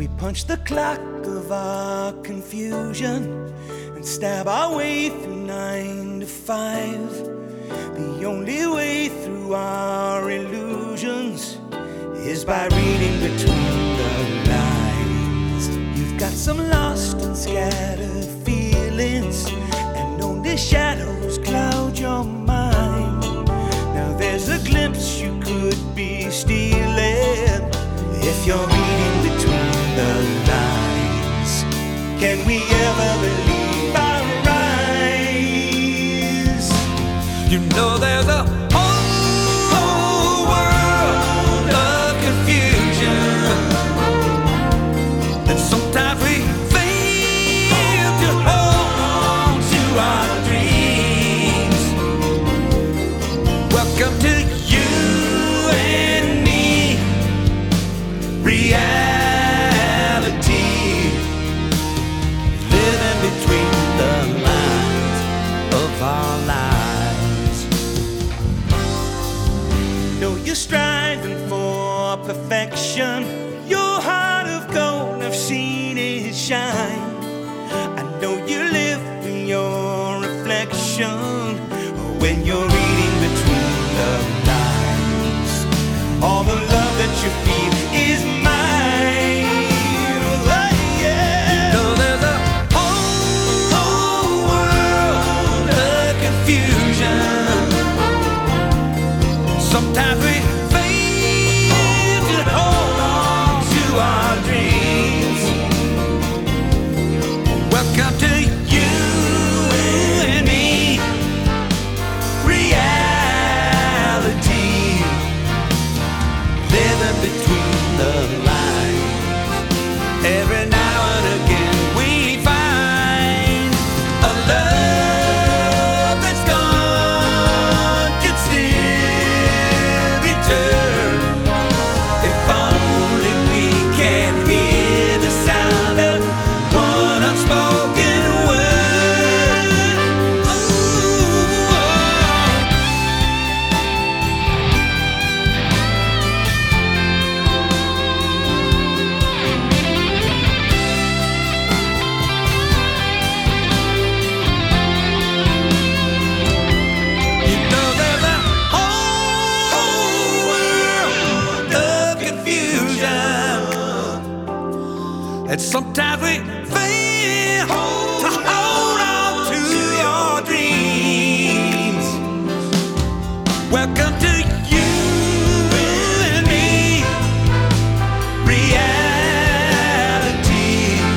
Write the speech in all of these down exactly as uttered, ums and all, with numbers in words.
We punch the clock of our confusion and stab our way through nine to five. The only way through our illusions is by reading between the lines. You've got some lost and scattered feelings, and only shadows cloud your mind. Now there's a glimpse you could be stealing if you're reading between the lines. Can we ever believe our eyes? You know there's a whole world of confusion, and sometimes we fail to hold on to our dreams. Welcome to you and me, reality, living between the lines of our lives. Know you're striving for perfection, your heart of gold, I've seen it shine. I know you live in your reflection when you're reading between the lines. All the love that you feel is mine. Oh, yeah. You know there's a whole, whole world of confusion. Sometimes we fail to hold on to our dreams. Welcome to you and me, reality, living between the lines. Every now and again we find a love that's gone can still return. If only we can hear the sound of one unspoken word. Ooh, oh. You know there's a whole world of confusion, and sometimes we fail to hold on to your dreams. Welcome to you and me, reality,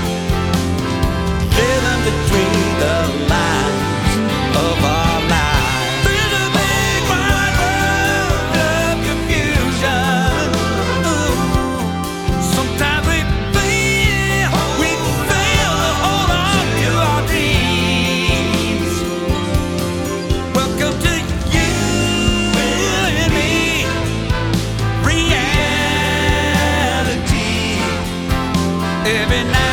living between the lines of our lives. There's a big wide world of confusion. Ooh. Sometimes we fail, we fail to hold on to our dreams. Welcome to you and me, reality, every night.